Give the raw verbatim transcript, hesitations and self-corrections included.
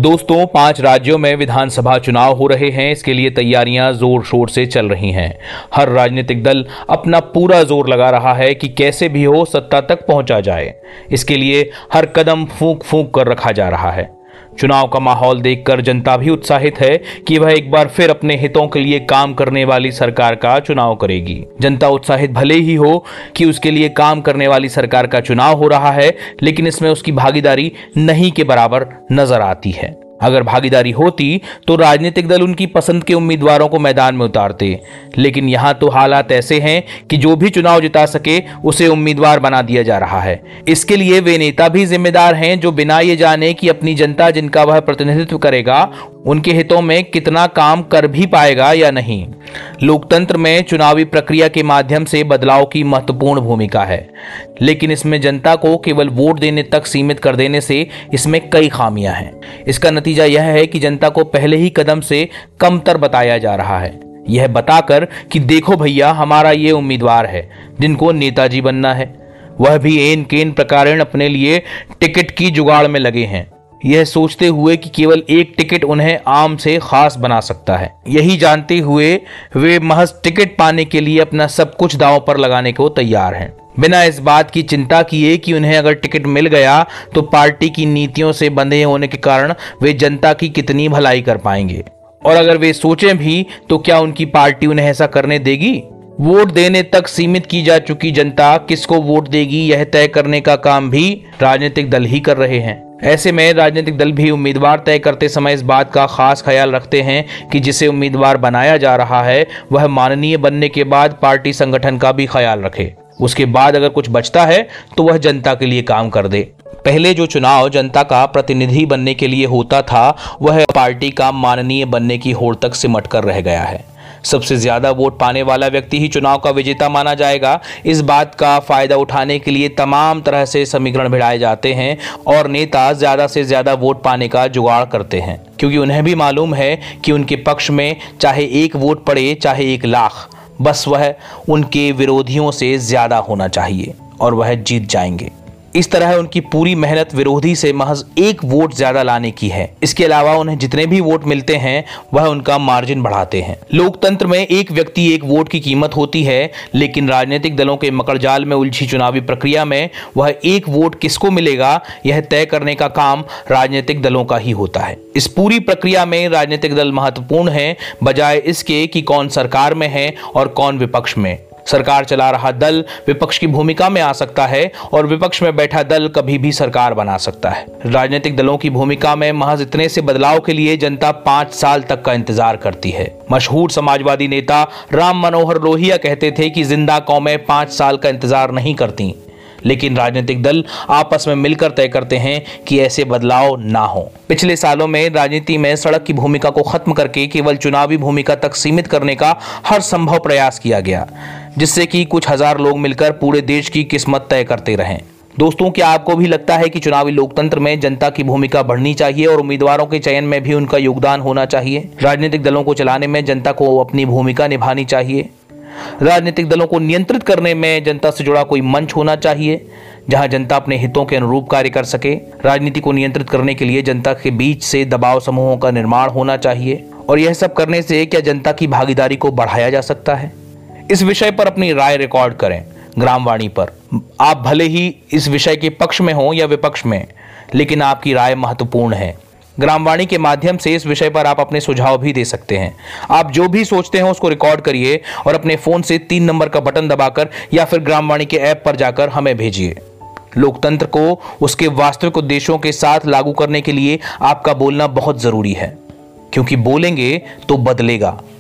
दोस्तों, पांच राज्यों में विधानसभा चुनाव हो रहे हैं। इसके लिए तैयारियां जोर शोर से चल रही हैं। हर राजनीतिक दल अपना पूरा जोर लगा रहा है कि कैसे भी हो सत्ता तक पहुंचा जाए। इसके लिए हर कदम फूंक फूंक कर रखा जा रहा है। चुनाव का माहौल देखकर जनता भी उत्साहित है कि वह एक बार फिर अपने हितों के लिए काम करने वाली सरकार का चुनाव करेगी। जनता उत्साहित भले ही हो कि उसके लिए काम करने वाली सरकार का चुनाव हो रहा है, लेकिन इसमें उसकी भागीदारी नहीं के बराबर नजर आती है। अगर भागीदारी होती तो राजनीतिक दल उनकी पसंद के उम्मीदवारों को मैदान में उतारते, लेकिन यहां तो हालात ऐसे हैं कि जो भी चुनाव जिता सके उसे उम्मीदवार बना दिया जा रहा है। इसके लिए वे नेता भी जिम्मेदार हैं जो बिना ये जाने कि अपनी जनता जिनका वह प्रतिनिधित्व करेगा उनके हितों में कितना काम कर भी पाएगा या नहीं। लोकतंत्र में चुनावी प्रक्रिया के माध्यम से बदलाव की महत्वपूर्ण भूमिका है, लेकिन इसमें जनता को केवल वोट देने तक सीमित कर देने से इसमें कई खामियां हैं। इसका नतीजा यह है कि जनता को पहले ही कदम से कमतर बताया जा रहा है, यह बताकर कि देखो भैया, हमारा ये उम्मीदवार है जिनको नेताजी बनना है, वह भी एन केन प्रकारेण अपने लिए टिकट की जुगाड़ में लगे हैं, यह सोचते हुए कि केवल एक टिकट उन्हें आम से खास बना सकता है। यही जानते हुए वे महज टिकट पाने के लिए अपना सब कुछ दांव पर लगाने को तैयार हैं, बिना इस बात की चिंता किए कि उन्हें अगर टिकट मिल गया तो पार्टी की नीतियों से बंधे होने के कारण वे जनता की कितनी भलाई कर पाएंगे, और अगर वे सोचें भी तो क्या उनकी पार्टी उन्हें ऐसा करने देगी। वोट देने तक सीमित की जा चुकी जनता किसको वोट देगी यह तय करने का काम भी राजनीतिक दल ही कर रहे हैं। ऐसे में राजनीतिक दल भी उम्मीदवार तय करते समय इस बात का खास ख्याल रखते हैं कि जिसे उम्मीदवार बनाया जा रहा है वह माननीय बनने के बाद पार्टी संगठन का भी ख्याल रखे। उसके बाद अगर कुछ बचता है तो वह जनता के लिए काम कर दे। पहले जो चुनाव जनता का प्रतिनिधि बनने के लिए होता था वह पार्टी का माननीय बनने की होड़ तक सिमट कर रह गया है। सबसे ज्यादा वोट पाने वाला व्यक्ति ही चुनाव का विजेता माना जाएगा। इस बात का फायदा उठाने के लिए तमाम तरह से समीकरण भिड़ाए जाते हैं और नेता ज्यादा से ज्यादा वोट पाने का जुगाड़ करते हैं, क्योंकि उन्हें भी मालूम है कि उनके पक्ष में चाहे एक वोट पड़े चाहे एक लाख, बस वह उनके विरोधियों से ज्यादा होना चाहिए और वह जीत जाएंगे। इस तरह उनकी पूरी मेहनत विरोधी से महज एक वोट ज्यादा लाने की है। इसके अलावा उन्हें जितने भी वोट मिलते हैं वह उनका मार्जिन बढ़ाते हैं। लोकतंत्र में एक व्यक्ति एक वोट की कीमत होती है, लेकिन राजनीतिक दलों के मकड़जाल में उलझी चुनावी प्रक्रिया में वह एक वोट किसको मिलेगा यह तय करने का काम राजनीतिक दलों का ही होता है। इस पूरी प्रक्रिया में राजनीतिक दल महत्वपूर्ण है, बजाय इसके कि कौन सरकार में है और कौन विपक्ष में। सरकार चला रहा दल विपक्ष की भूमिका में आ सकता है और विपक्ष में बैठा दल कभी भी सरकार बना सकता है। राजनीतिक दलों की भूमिका में महज इतने से बदलाव के लिए जनता पांच साल तक का इंतजार करती है। मशहूर समाजवादी नेता राम मनोहर लोहिया कहते थे कि जिंदा कौमें पांच साल का इंतजार नहीं करती, लेकिन राजनीतिक दल आपस में मिलकर तय करते हैं कि ऐसे बदलाव ना हो। पिछले सालों में राजनीति में सड़क की भूमिका को खत्म करके केवल चुनावी भूमिका तक सीमित करने का हर संभव प्रयास किया गया, जिससे कि कुछ हजार लोग मिलकर पूरे देश की किस्मत तय करते रहें। दोस्तों, क्या आपको भी लगता है कि चुनावी लोकतंत्र में जनता की भूमिका बढ़नी चाहिए और उम्मीदवारों के चयन में भी उनका योगदान होना चाहिए? राजनीतिक दलों को चलाने में जनता को अपनी भूमिका निभानी चाहिए। राजनीतिक दलों को नियंत्रित करने में जनता से जुड़ा कोई मंच होना चाहिए जहां जनता अपने हितों के अनुरूप कार्य कर सके। राजनीति को नियंत्रित करने के लिए जनता के बीच से दबाव समूहों का निर्माण होना चाहिए, और यह सब करने से क्या जनता की भागीदारी को बढ़ाया जा सकता है? इस विषय पर अपनी राय रिकॉर्ड करें ग्रामवाणी पर। आप भले ही इस विषय के पक्ष में हो या विपक्ष में, लेकिन आपकी राय महत्वपूर्ण है। ग्रामवाणी के माध्यम से इस विषय पर आप अपने सुझाव भी दे सकते हैं। आप जो भी सोचते हैं उसको रिकॉर्ड करिए और अपने फोन से तीन नंबर का बटन दबाकर या फिर ग्रामवाणी के ऐप पर जाकर हमें भेजिए। लोकतंत्र को उसके वास्तविक उद्देश्यों के साथ लागू करने के लिए आपका बोलना बहुत जरूरी है, क्योंकि बोलेंगे तो बदलेगा।